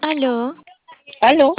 Aló, ¿Aló?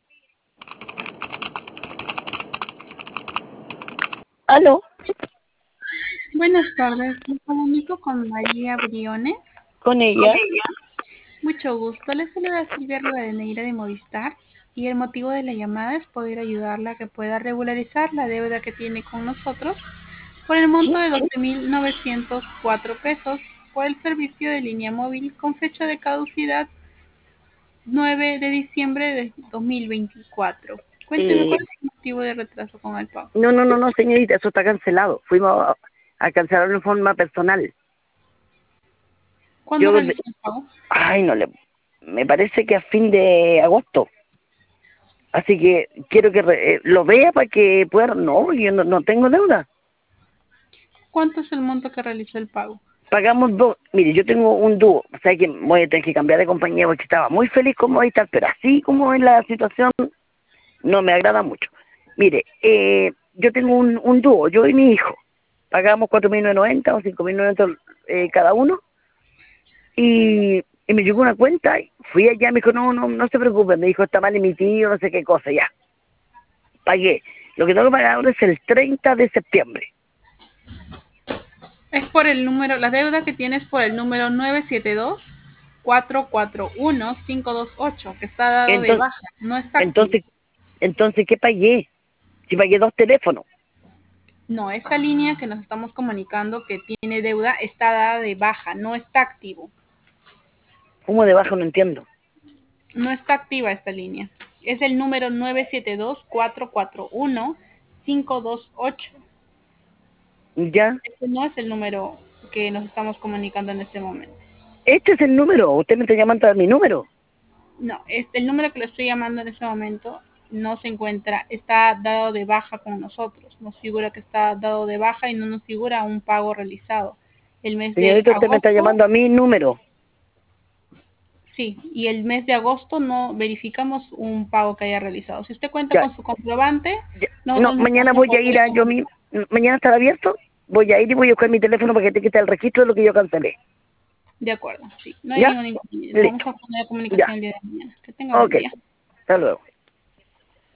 ¿Aló? Buenas tardes, me comunico con María Briones. ¿Con ella? Mucho gusto, les saluda Silvia Rivadeneira de Movistar y el motivo de la llamada es poder ayudarla a que pueda regularizar la deuda que tiene con nosotros por el monto de 12.904 pesos por el servicio de línea móvil con fecha de caducidad 9 de diciembre de 2024. Cuénteme Eh, cuál es el motivo de retraso con el pago. no, señorita, eso está cancelado. Fuimos a cancelarlo en forma personal. ¿Cuándo Yo, realizó el pago? no le, me parece que a fin de agosto. Así que quiero que lo vea para que pueda, no, yo no tengo deuda. ¿Cuánto es el monto que realizó el pago? Pagamos dos, mire, yo tengo un dúo, o sea que voy a tener que cambiar de compañía porque estaba muy feliz como ahorita, pero así como es la situación, no me agrada mucho. Mire, yo tengo un dúo, yo y mi hijo. Pagamos 4.990 o 5.990 cada uno. Y me llegó una cuenta, y fui allá, me dijo, no se preocupe, me dijo, está mal emitido, no sé qué cosa, ya. Pagué. Lo que tengo que pagar ahora es el 30 de septiembre. Es por el número, la deuda que tienes por el número 972-441-528, que está dado de Entonces, baja, no está activo. entonces, entonces, ¿qué pagué? Si pagué dos teléfonos. No, esta línea que nos estamos comunicando que tiene deuda está dada de baja, no está activo. ¿Cómo de baja? No entiendo. No está activa esta línea. Es el número 972-441-528. ¿Ya? Este no es el número que nos estamos comunicando en este momento. Este es el número, usted me está llamando a mi número. No, el número que le estoy llamando en este momento no se encuentra, está dado de baja con nosotros. Nos figura que está dado de baja y no nos figura un pago realizado. El mes de Señorita, usted me está agosto, llamando a mi número. sí, y el mes de agosto no verificamos un pago que haya realizado. Si usted cuenta Ya, con su comprobante, ya. No, nosotros nos mañana vamos a voy a ir poder a comunicar. mañana estará abierto, voy a ir y voy a buscar mi teléfono para que te quite el registro de lo que yo cancelé. De acuerdo, sí, no hay ¿Ya? ningún inconveniente. Nos vamos Listo. a poner Ya. comunicación el día de mañana. Que tenga buen Ok. día. Hasta luego.